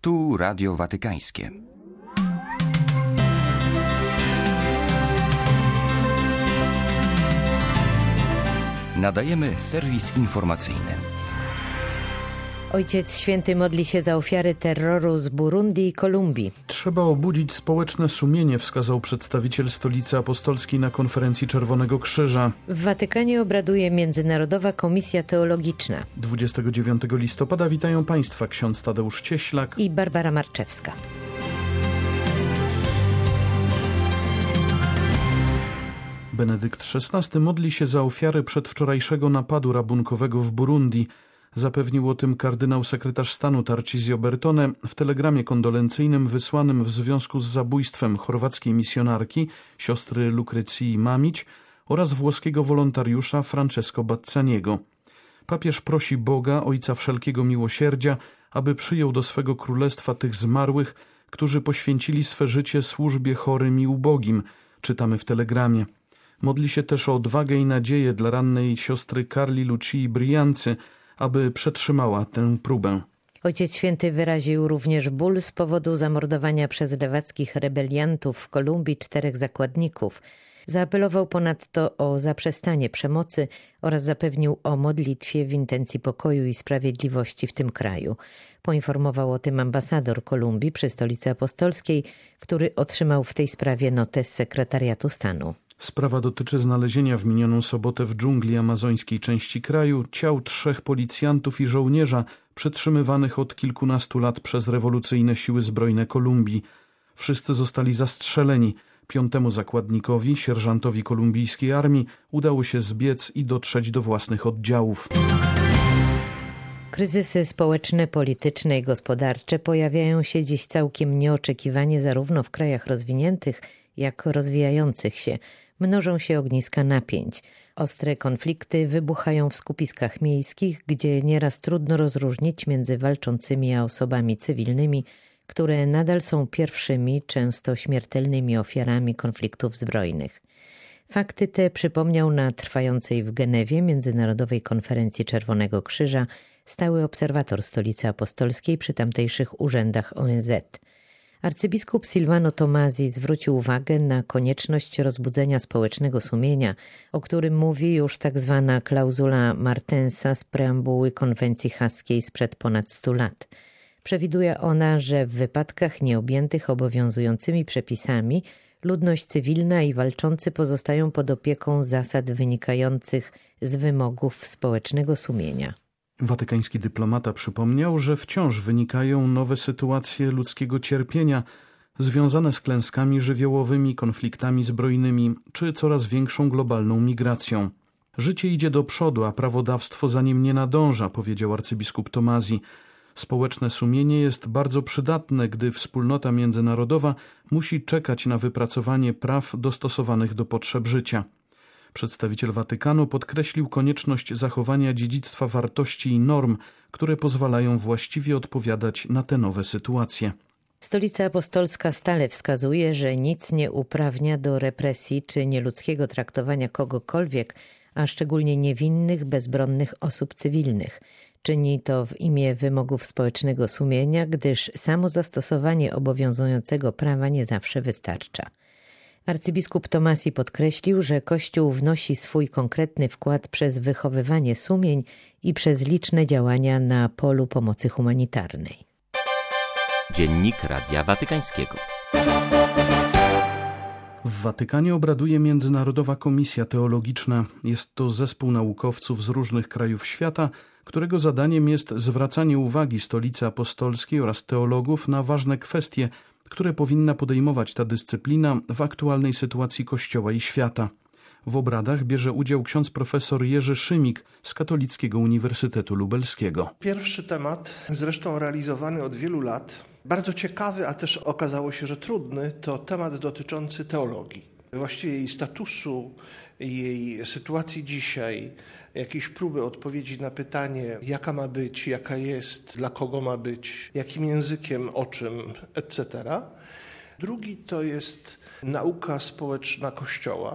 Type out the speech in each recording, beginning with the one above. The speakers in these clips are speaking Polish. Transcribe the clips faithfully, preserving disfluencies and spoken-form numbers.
Tu Radio Watykańskie. Nadajemy serwis informacyjny. Ojciec Święty modli się za ofiary terroru z Burundi i Kolumbii. Trzeba obudzić społeczne sumienie, wskazał przedstawiciel Stolicy Apostolskiej na konferencji Czerwonego Krzyża. W Watykanie obraduje Międzynarodowa Komisja Teologiczna. dwudziestego dziewiątego listopada witają Państwa ksiądz Tadeusz Cieślak i Barbara Marczewska. Benedykt szesnasty modli się za ofiary przedwczorajszego napadu rabunkowego w Burundi. Zapewnił o tym kardynał sekretarz stanu Tarcisio Bertone w telegramie kondolencyjnym wysłanym w związku z zabójstwem chorwackiej misjonarki, siostry Lukrecji Mamić oraz włoskiego wolontariusza Francesco Bazzaniego. Papież prosi Boga, Ojca Wszelkiego Miłosierdzia, aby przyjął do swego królestwa tych zmarłych, którzy poświęcili swe życie służbie chorym i ubogim, czytamy w telegramie. Modli się też o odwagę i nadzieję dla rannej siostry Carli Lucii Briancy, aby przetrzymała tę próbę. Ojciec Święty wyraził również ból z powodu zamordowania przez lewackich rebeliantów w Kolumbii czterech zakładników. Zaapelował ponadto o zaprzestanie przemocy oraz zapewnił o modlitwie w intencji pokoju i sprawiedliwości w tym kraju. Poinformował o tym ambasador Kolumbii przy Stolicy Apostolskiej, który otrzymał w tej sprawie notę z sekretariatu stanu. Sprawa dotyczy znalezienia w minioną sobotę w dżungli amazońskiej części kraju ciał trzech policjantów i żołnierza przetrzymywanych od kilkunastu lat przez rewolucyjne siły zbrojne Kolumbii. Wszyscy zostali zastrzeleni. Piątemu zakładnikowi, sierżantowi kolumbijskiej armii, udało się zbiec i dotrzeć do własnych oddziałów. Kryzysy społeczne, polityczne i gospodarcze pojawiają się dziś całkiem nieoczekiwanie zarówno w krajach rozwiniętych, jak rozwijających się. Mnożą się ogniska napięć. Ostre konflikty wybuchają w skupiskach miejskich, gdzie nieraz trudno rozróżnić między walczącymi a osobami cywilnymi, które nadal są pierwszymi, często śmiertelnymi ofiarami konfliktów zbrojnych. Fakty te przypomniał na trwającej w Genewie Międzynarodowej Konferencji Czerwonego Krzyża stały obserwator Stolicy Apostolskiej przy tamtejszych urzędach O N Z. Arcybiskup Silvano Tomasi zwrócił uwagę na konieczność rozbudzenia społecznego sumienia, o którym mówi już tak zwana klauzula Martensa z preambuły konwencji haskiej sprzed ponad stu lat. Przewiduje ona, że w wypadkach nieobjętych obowiązującymi przepisami ludność cywilna i walczący pozostają pod opieką zasad wynikających z wymogów społecznego sumienia. Watykański dyplomata przypomniał, że wciąż wynikają nowe sytuacje ludzkiego cierpienia związane z klęskami żywiołowymi, konfliktami zbrojnymi czy coraz większą globalną migracją. Życie idzie do przodu, a prawodawstwo za nim nie nadąża, powiedział arcybiskup Tomasi. Społeczne sumienie jest bardzo przydatne, gdy wspólnota międzynarodowa musi czekać na wypracowanie praw dostosowanych do potrzeb życia. Przedstawiciel Watykanu podkreślił konieczność zachowania dziedzictwa wartości i norm, które pozwalają właściwie odpowiadać na te nowe sytuacje. Stolica Apostolska stale wskazuje, że nic nie uprawnia do represji czy nieludzkiego traktowania kogokolwiek, a szczególnie niewinnych, bezbronnych osób cywilnych. Czyni to w imię wymogów społecznego sumienia, gdyż samo zastosowanie obowiązującego prawa nie zawsze wystarcza. Arcybiskup Tomasi podkreślił, że Kościół wnosi swój konkretny wkład przez wychowywanie sumień i przez liczne działania na polu pomocy humanitarnej. Dziennik Radia Watykańskiego. W Watykanie obraduje Międzynarodowa Komisja Teologiczna. Jest to zespół naukowców z różnych krajów świata, którego zadaniem jest zwracanie uwagi Stolicy Apostolskiej oraz teologów na ważne kwestie, które powinna podejmować ta dyscyplina w aktualnej sytuacji Kościoła i świata. W obradach bierze udział ksiądz profesor Jerzy Szymik z Katolickiego Uniwersytetu Lubelskiego. Pierwszy temat, zresztą realizowany od wielu lat, bardzo ciekawy, a też okazało się, że trudny, to temat dotyczący teologii. Właściwie jej statusu, jej sytuacji dzisiaj, jakieś próby odpowiedzi na pytanie, jaka ma być, jaka jest, dla kogo ma być, jakim językiem, o czym, et cetera. Drugi to jest nauka społeczna Kościoła.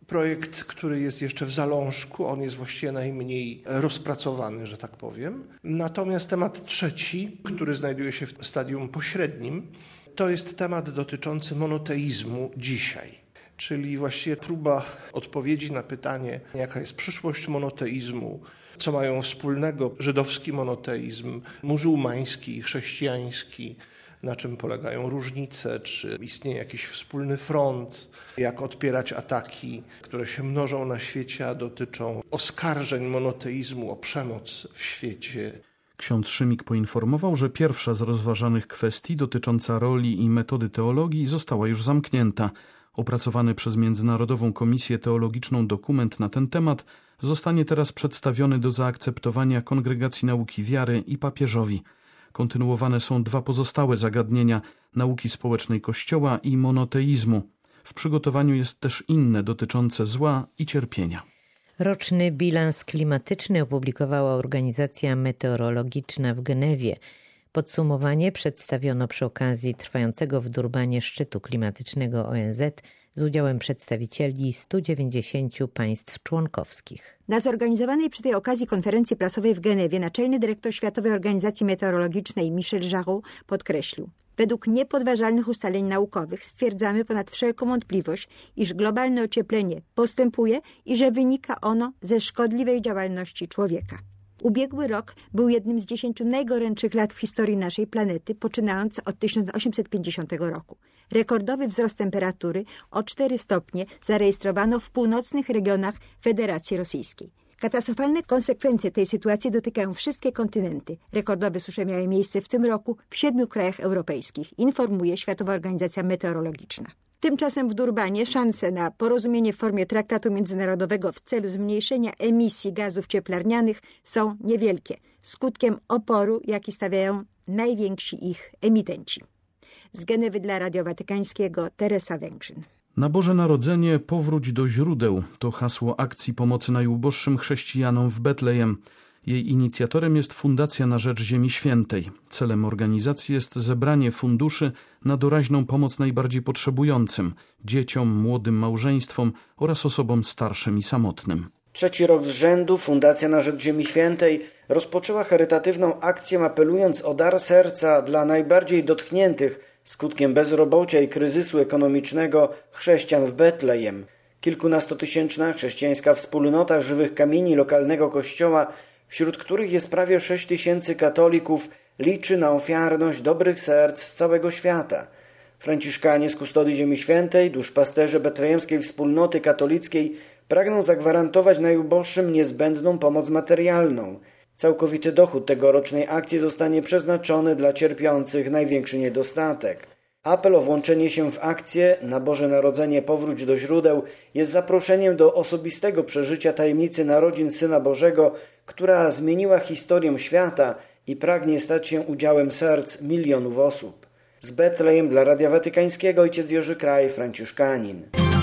projekt, który jest jeszcze w zalążku, on jest właściwie najmniej rozpracowany, że tak powiem. Natomiast temat trzeci, który znajduje się w stadium pośrednim, to jest temat dotyczący monoteizmu dzisiaj. Czyli właściwie próba odpowiedzi na pytanie, jaka jest przyszłość monoteizmu, co mają wspólnego żydowski monoteizm, muzułmański i chrześcijański, na czym polegają różnice, czy istnieje jakiś wspólny front, jak odpierać ataki, które się mnożą na świecie, a dotyczą oskarżeń monoteizmu o przemoc w świecie. Ksiądz Szymik poinformował, że pierwsza z rozważanych kwestii dotycząca roli i metody teologii została już zamknięta. Opracowany przez Międzynarodową Komisję Teologiczną dokument na ten temat zostanie teraz przedstawiony do zaakceptowania Kongregacji Nauki Wiary i papieżowi. Kontynuowane są dwa pozostałe zagadnienia nauki społecznej Kościoła i monoteizmu. W przygotowaniu jest też inne dotyczące zła i cierpienia. Roczny bilans klimatyczny opublikowała Organizacja Meteorologiczna w Genewie. Podsumowanie przedstawiono przy okazji trwającego w Durbanie szczytu klimatycznego O N Z z udziałem przedstawicieli stu dziewięćdziesięciu państw członkowskich. Na zorganizowanej przy tej okazji konferencji prasowej w Genewie naczelny dyrektor Światowej Organizacji Meteorologicznej Michel Jarraud podkreślił: według niepodważalnych ustaleń naukowych stwierdzamy ponad wszelką wątpliwość, iż globalne ocieplenie postępuje i że wynika ono ze szkodliwej działalności człowieka. Ubiegły rok był jednym z dziesięciu najgorętszych lat w historii naszej planety, poczynając od tysiąc osiemset pięćdziesiątego roku. Rekordowy wzrost temperatury o cztery stopnie zarejestrowano w północnych regionach Federacji Rosyjskiej. Katastrofalne konsekwencje tej sytuacji dotykają wszystkie kontynenty. Rekordowe susze miały miejsce w tym roku w siedmiu krajach europejskich, informuje Światowa Organizacja Meteorologiczna. Tymczasem w Durbanie szanse na porozumienie w formie traktatu międzynarodowego w celu zmniejszenia emisji gazów cieplarnianych są niewielkie, skutkiem oporu, jaki stawiają najwięksi ich emitenci. Z Genewy dla Radia Watykańskiego Teresa Węgrzyn. Na Boże Narodzenie powróć do źródeł to hasło akcji pomocy najuboższym chrześcijanom w Betlejem. Jej inicjatorem jest Fundacja na Rzecz Ziemi Świętej. Celem organizacji jest zebranie funduszy na doraźną pomoc najbardziej potrzebującym – dzieciom, młodym małżeństwom oraz osobom starszym i samotnym. Trzeci rok z rzędu Fundacja na Rzecz Ziemi Świętej rozpoczęła charytatywną akcję, apelując o dar serca dla najbardziej dotkniętych skutkiem bezrobocia i kryzysu ekonomicznego chrześcijan w Betlejem. Kilkunastotysięczna chrześcijańska wspólnota żywych kamieni lokalnego kościoła, wśród których jest prawie sześć tysięcy katolików, liczy na ofiarność dobrych serc z całego świata. Franciszkanie z Kustodii Ziemi Świętej, duszpasterze betlejemskiej wspólnoty katolickiej pragną zagwarantować najuboższym niezbędną pomoc materialną. Całkowity dochód tegorocznej akcji zostanie przeznaczony dla cierpiących największy niedostatek. Apel o włączenie się w akcję Na Boże Narodzenie powróć do źródeł jest zaproszeniem do osobistego przeżycia tajemnicy narodzin Syna Bożego, która zmieniła historię świata i pragnie stać się udziałem serc milionów osób. Z Betlejem dla Radia Watykańskiego ojciec Jerzy Kraj, franciszkanin.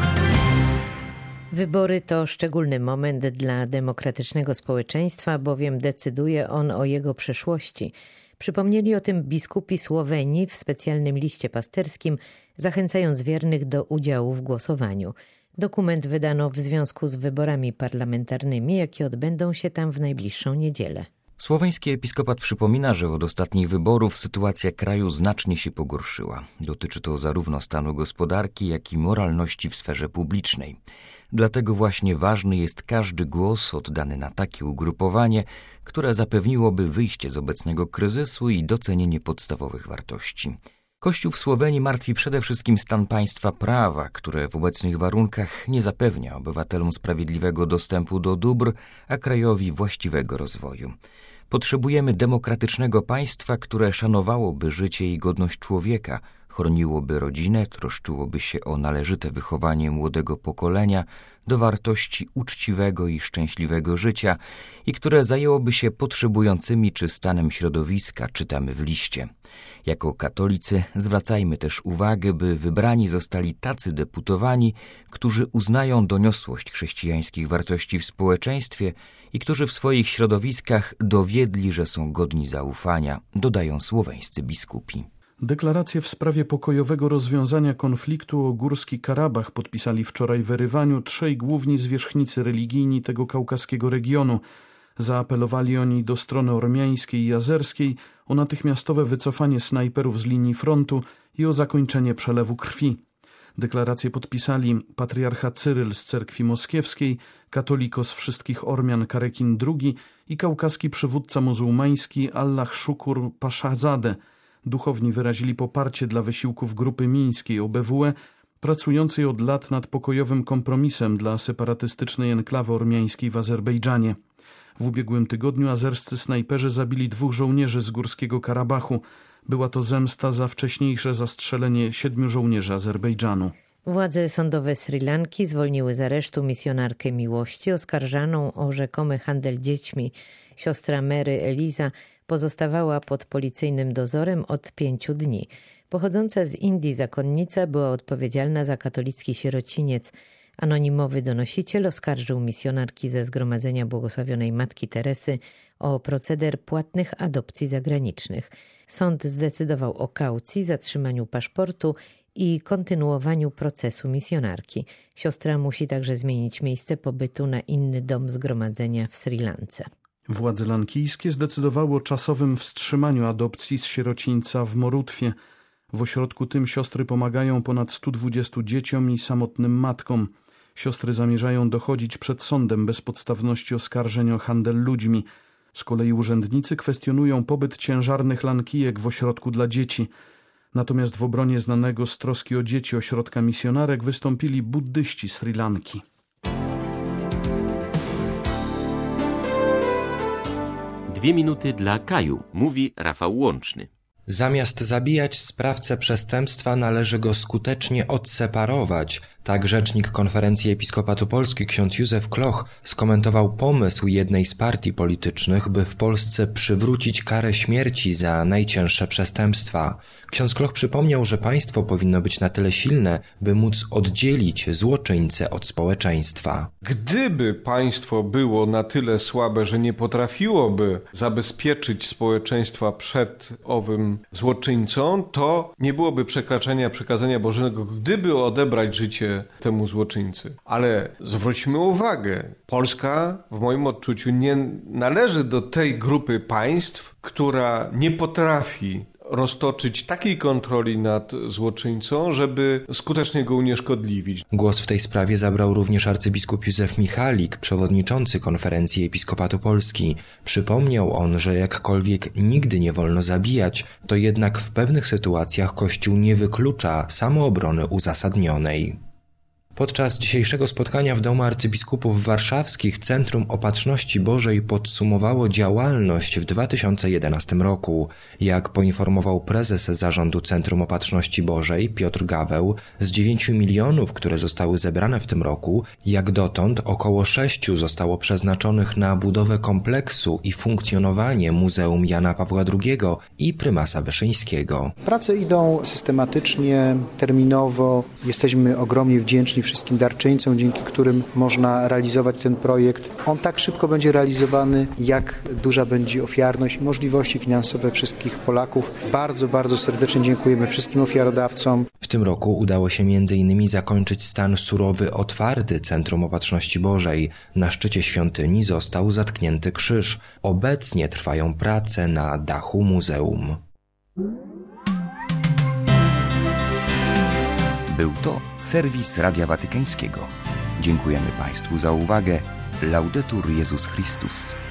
Wybory to szczególny moment dla demokratycznego społeczeństwa, bowiem decyduje on o jego przyszłości. Przypomnieli o tym biskupi Słowenii w specjalnym liście pasterskim, zachęcając wiernych do udziału w głosowaniu. Dokument wydano w związku z wyborami parlamentarnymi, jakie odbędą się tam w najbliższą niedzielę. Słoweński episkopat przypomina, że od ostatnich wyborów sytuacja kraju znacznie się pogorszyła. Dotyczy to zarówno stanu gospodarki, jak i moralności w sferze publicznej. Dlatego właśnie ważny jest każdy głos oddany na takie ugrupowanie, które zapewniłoby wyjście z obecnego kryzysu i docenienie podstawowych wartości. Kościół w Słowenii martwi przede wszystkim stan państwa prawa, które w obecnych warunkach nie zapewnia obywatelom sprawiedliwego dostępu do dóbr, a krajowi właściwego rozwoju. Potrzebujemy demokratycznego państwa, które szanowałoby życie i godność człowieka, chroniłoby rodzinę, troszczyłoby się o należyte wychowanie młodego pokolenia do wartości uczciwego i szczęśliwego życia i które zajęłoby się potrzebującymi czy stanem środowiska, czytamy w liście. Jako katolicy zwracajmy też uwagę, by wybrani zostali tacy deputowani, którzy uznają doniosłość chrześcijańskich wartości w społeczeństwie i którzy w swoich środowiskach dowiedli, że są godni zaufania, dodają słoweńscy biskupi. Deklarację w sprawie pokojowego rozwiązania konfliktu o Górski Karabach podpisali wczoraj w Erywaniu trzej główni zwierzchnicy religijni tego kaukaskiego regionu. Zaapelowali oni do strony ormiańskiej i azerskiej o natychmiastowe wycofanie snajperów z linii frontu i o zakończenie przelewu krwi. Deklarację podpisali patriarcha Cyryl z cerkwi moskiewskiej, katolikos wszystkich Ormian Karekin drugi i kaukaski przywódca muzułmański Allah Shukur Paszazadeh. Duchowni wyrazili poparcie dla wysiłków grupy mińskiej O B W E, pracującej od lat nad pokojowym kompromisem dla separatystycznej enklawy ormiańskiej w Azerbejdżanie. W ubiegłym tygodniu azerscy snajperzy zabili dwóch żołnierzy z Górskiego Karabachu. Była to zemsta za wcześniejsze zastrzelenie siedmiu żołnierzy Azerbejdżanu. Władze sądowe Sri Lanki zwolniły z aresztu misjonarkę miłości oskarżaną o rzekomy handel dziećmi. Siostra Mary Eliza pozostawała pod policyjnym dozorem od pięciu dni. Pochodząca z Indii zakonnica była odpowiedzialna za katolicki sierociniec. Anonimowy donosiciel oskarżył misjonarki ze Zgromadzenia Błogosławionej Matki Teresy o proceder płatnych adopcji zagranicznych. Sąd zdecydował o kaucji, zatrzymaniu paszportu i kontynuowaniu procesu misjonarki. Siostra musi także zmienić miejsce pobytu na inny dom zgromadzenia w Sri Lance. Władze lankijskie zdecydowały o czasowym wstrzymaniu adopcji z sierocińca w Morutwie. W ośrodku tym siostry pomagają ponad stu dwudziestu dzieciom i samotnym matkom. Siostry zamierzają dochodzić przed sądem bezpodstawności oskarżeń o handel ludźmi. Z kolei urzędnicy kwestionują pobyt ciężarnych lankijek w ośrodku dla dzieci. Natomiast w obronie znanego z troski o dzieci ośrodka misjonarek wystąpili buddyści Sri Lanki. Dwie minuty dla Kaju, mówi Rafał Łączny. Zamiast zabijać sprawcę przestępstwa, należy go skutecznie odseparować. Tak rzecznik Konferencji Episkopatu Polski ksiądz Józef Kloch skomentował pomysł jednej z partii politycznych, by w Polsce przywrócić karę śmierci za najcięższe przestępstwa. Ksiądz Kloch przypomniał, że państwo powinno być na tyle silne, by móc oddzielić złoczyńcę od społeczeństwa. Gdyby państwo było na tyle słabe, że nie potrafiłoby zabezpieczyć społeczeństwa przed owym złoczyńcą, to nie byłoby przekraczania przykazania Bożego, gdyby odebrać życie temu złoczyńcy. Ale zwróćmy uwagę, Polska w moim odczuciu nie należy do tej grupy państw, która nie potrafi roztoczyć takiej kontroli nad złoczyńcą, żeby skutecznie go unieszkodliwić. Głos w tej sprawie zabrał również arcybiskup Józef Michalik, przewodniczący Konferencji Episkopatu Polski. Przypomniał on, że jakkolwiek nigdy nie wolno zabijać, to jednak w pewnych sytuacjach Kościół nie wyklucza samoobrony uzasadnionej. Podczas dzisiejszego spotkania w Domu Arcybiskupów Warszawskich Centrum Opatrzności Bożej podsumowało działalność w dwa tysiące jedenastym roku. Jak poinformował prezes Zarządu Centrum Opatrzności Bożej Piotr Gaweł, z dziewięciu milionów, które zostały zebrane w tym roku, jak dotąd około sześciu zostało przeznaczonych na budowę kompleksu i funkcjonowanie Muzeum Jana Pawła drugiego i Prymasa Wyszyńskiego. Prace idą systematycznie, terminowo. Jesteśmy ogromnie wdzięczni wszystkim darczyńcom, dzięki którym można realizować ten projekt. On tak szybko będzie realizowany, jak duża będzie ofiarność i możliwości finansowe wszystkich Polaków. Bardzo, bardzo serdecznie dziękujemy wszystkim ofiarodawcom. W tym roku udało się między innymi zakończyć stan surowy otwarty Centrum Opatrzności Bożej. Na szczycie świątyni został zatknięty krzyż. Obecnie trwają prace na dachu muzeum. Był to serwis Radia Watykańskiego. Dziękujemy Państwu za uwagę. Laudetur Jezus Chrystus.